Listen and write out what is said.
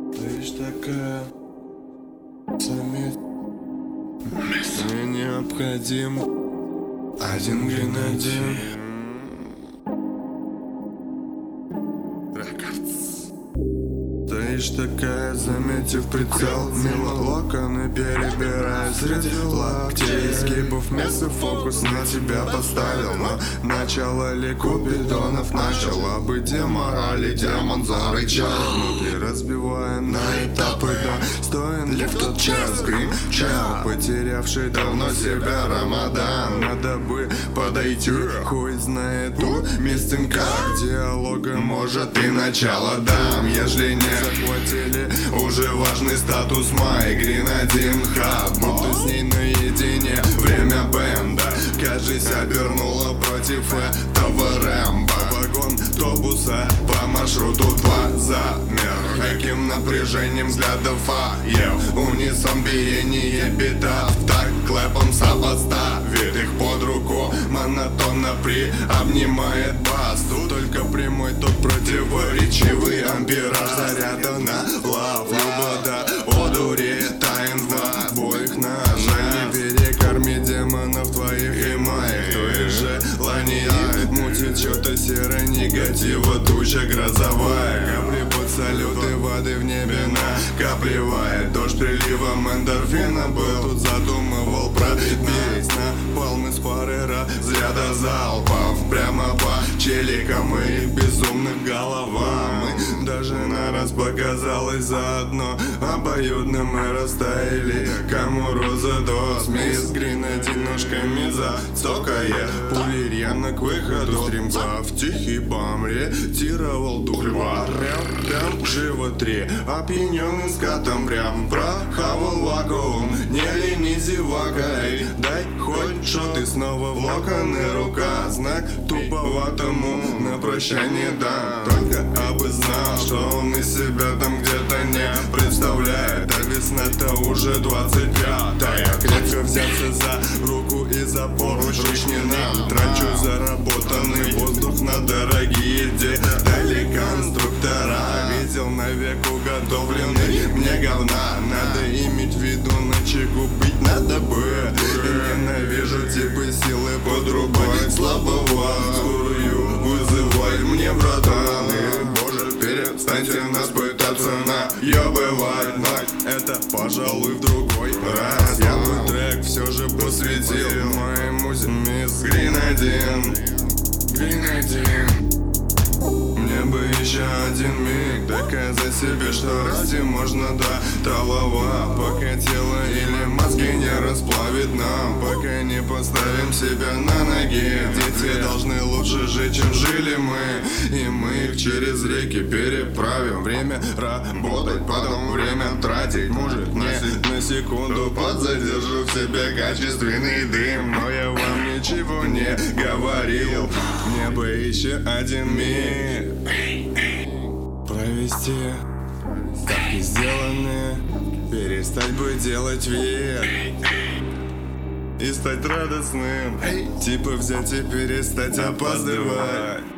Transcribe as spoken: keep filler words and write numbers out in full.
Лишь такая заметь, мне необходим один гренадин. Стоишь такая, заметив прицел, мимо локоны перебирая среди локтей, скипов вместо фокус на тебя поставил. Но начало ли купидонов начало быть деморали, демон зарычал внутри, разбивая на этапы. Да, стоен ли в тот час грим чал, потерявший давно себя Рамадан? Надо бы подойти, хуй знает ту местинка, диалога может и начало дам, ежели не захватили уже важный статус май гренадин хаб, будто с ней наедине время бенда, кажись, обернула против этого Рэмбо. Вагон автобуса по маршруту два замер, каким напряжением взглядов фаев, унисон биение битов, так клэпом сопоставит их под руку, монотонно приобнимает бас. Тут только прямой, тот противоречивый ампираж заряда на лав, любода, одури, тайн в обоих ножах. Не перекорми демонов твоих и моих, твои желания мутит что-то серое негатива, туча грозовая, капли под салюты воды в небе накапливает, дождь приливом эндорфина был, тут задумывал пробить на палм из пары разряда залпов прямо по челикам и безумных головам. И даже на раз показалось заодно обоюдно мы растаяли, кому роза до смесь гренадин ножками зацокая, пули рьяно к выходу, стремглав тихий бам ретировал дух льва, прям в животе опьяненный скатом прям прохавал вакуум, не лени зевакой, дай хоть что ты снова в локоны, рука знак туповатому на прощание дам, только абы знал, что он из себя там где-то не представляет, а весна-то уже двадцать пятая, крепко взяться за руку и за поручень не нам, трачу заработанный воздух на дорогие детали конструктора, видел навек уготовленный мне говна, надо иметь в виду, на чеку быть надо бы, и ненавижу типы силы подрубать слабого, скорую вызывай мне, братан, и, боже, перестаньте нас пытаться наебывать, но это, пожалуй, в другой раз. Я бы трек все же посвятил моей музе мисс Гренадин, Гренадин. Мне бы еще один миг доказать себе, что ради можно до талого, пока тело или мозги не расплавит нам, пока не поставим себя на ноги. Дети должны лучше жить, чем жили мы, и мы их через реки переправим. Время работать, потом время тратить, может не на секунду подзадержу в себе качественный дым, но я вам ничего не говорил. Мне бы еще один миг провести, ставки сделаны, перестать бы делать вид и стать радостным, типа взять и перестать опаздывать.